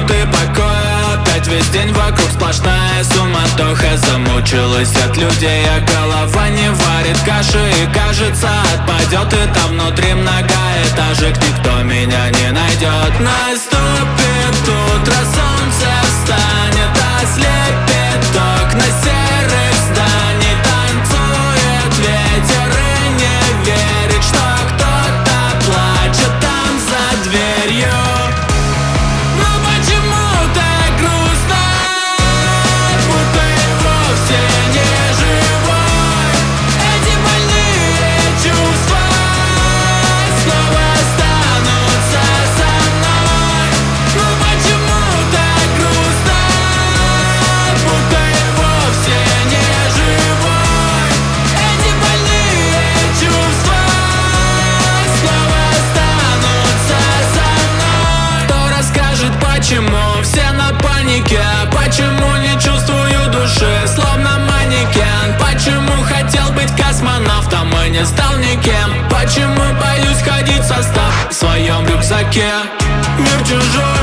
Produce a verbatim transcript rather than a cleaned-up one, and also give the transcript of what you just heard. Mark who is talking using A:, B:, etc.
A: минуты покоя. Опять весь день вокруг сплошная суматоха. Замучилась от людей, а голова не варит каши. И кажется, отпадет, и там внутри многоэтажек. Никто меня не найдет. Наступит утро, солнце встанет, ослепит окна серых зданий. Танцует ветер и не верит, что кто-то плачет там за дверью. Но почему так грустно, будто и вовсе не живой? Эти больные чувства снова останутся со мной. Но почему так грустно, будто и вовсе не живой? Эти больные чувства снова останутся со мной. Кто расскажет, почему все на панике? Почему не чувствую души, словно манекен? Почему хотел быть космонавтом и не стал никем? Почему боюсь ходить в состав в своем рюкзаке? Мир чужой.